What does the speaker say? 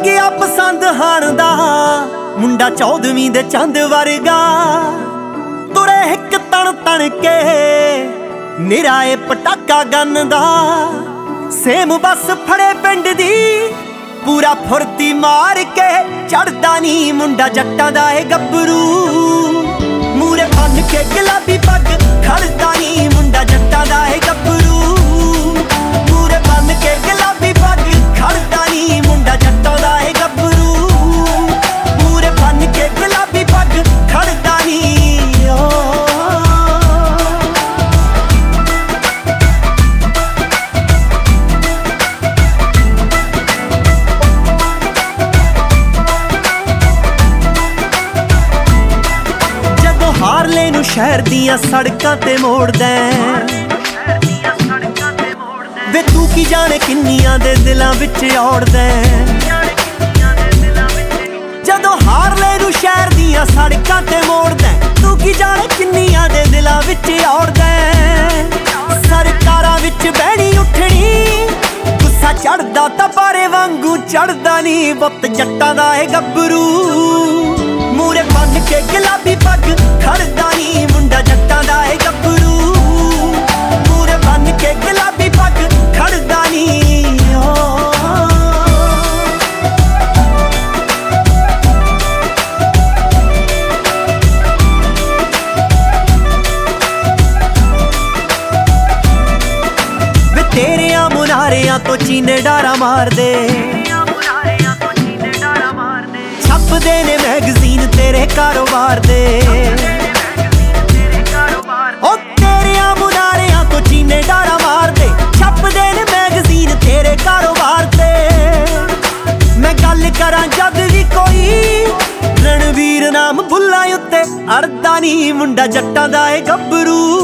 ਗਿਆ ਪਸੰਦ ਹਾਣ ਦਾ ਮੁੰਡਾ 14ਵੀਂ ਦੇ ਚੰਦ ਵਰਗਾ। ਤੁਰੇ ਇੱਕ ਤਣ ਤਣ ਕੇ ਨਿਰਾਏ ਪਟਾਕਾ ਗੰਨ ਦਾ। ਸੇਮ ਬੱਸ ਫੜੇ ਪਿੰਡ ਦੀ ਪੂਰਾ ਫੁਰਤੀ ਮਾਰ ਕੇ। ਚੜਦਾ ਨੀ ਮੁੰਡਾ ਜੱਟਾਂ ਦਾ ਏ ਗੱਭਰੂ ਮੂਰੇ ਬੰਨ ਕੇ ਗੁਲਾਬੀ ਪੱਗ। ਖੜਦਾ ਨੀ ਮੁੰਡਾ ਜੱਟਾਂ ਦਾ ਏ ਗੱਭਰੂ ਮੂਰੇ ਬੰਨ ਕੇ ਗੁਲਾਬੀ ਪੱਗ। ਖੜਦਾ ਨੀ ਮੁੰਡਾ ਜੱਟਾਂ ਦਾ ਏ ਗੱਭਰੂ ਮੂਰੇ ਬੰਨ ਕੇ ਗੁਲਾਬੀ ਪੱਗ। ਖੜਦਾ ਨੀ ਹਾਰਲੇ ਨੂੰ ਸ਼ਹਿਰ ਦੀਆਂ ਸੜਕਾਂ ਤੇ ਮੋੜਦਾ। ਵੇ ਤੂੰ ਕੀ ਜਾਣੇ ਕਿੰਨੀਆਂ ਦੇ ਦਿਲਾਂ ਵਿੱਚ ਔੜਦਾ। ਜਦੋਂ ਹਾਰਲੇ ਨੂੰ ਸ਼ਹਿਰ ਦੀਆਂ ਸੜਕਾਂ ਤੇ ਮੋੜਦਾ। ਤੂੰ ਕੀ ਜਾਣੇ ਕਿੰਨੀਆਂ ਦੇ ਦਿਲਾਂ ਵਿੱਚ ਔੜਦਾ। ਸਰਕਾਰਾਂ ਵਿੱਚ ਬਹਿਣੀ ਉੱਠਣੀ ਗੁੱਸਾ ਚੜਦਾ ਤਾਂ ਬਾਰੇ ਵਾਂਗੂ ਚੜਦਾ ਨੀ ਪੁੱਤ ਜੱਟਾਂ ਦਾ ਏ ਗੱਭਰੂ ਮੂਰੇ ਬੰਨ ਕੇ ਗੁਲਾਬੀ ਪੱਗ। ਖੜਦਾ ਨੀ ਮੁੰਡਾ ਜੱਟਾਂ ਦਾ ਏ ਗੱਭਰੂ ਮੂਰੇ ਬੰਨ ਕੇ ਗੁਲਾਬੀ ਪੱਗ। ਖੜਦਾ ਨੀ ਵੇ ਤੇਰਿਆਂ ਮੁਨਾਰਿਆਂ ਤੋਂ ਚੀਨੇ ਡਾਰਾ ਮਾਰਦੇ। ਛਪਦੇ ਨੇ ਮੈਗਜ਼ੀਨ ਤੇਰੇ ਕਾਰੋਬਾਰ ਦੇ। ਉਹ ਤੇਰਿਆਂ ਮੁਨਾਰਿਆਂ ਤੋਂ ਚੀਨੇ ਡਾਰਾ ਮਾਰਦੇ। ਛਪਦੇ ਨੇ ਮੈਗਜ਼ੀਨ ਤੇਰੇ ਕਾਰੋਬਾਰ ਤੇ। ਮੈਂ ਗੱਲ ਕਰਾਂ ਜਦ ਵੀ ਕੋਈ ਰਣਵੀਰ ਨਾਮ ਬੁੱਲਾਂ ਉੱਤੇ। ਅੜਦਾ ਨੀ ਮੁੰਡਾ ਜੱਟਾਂ ਦਾ ਏ ਗੱਭਰੂ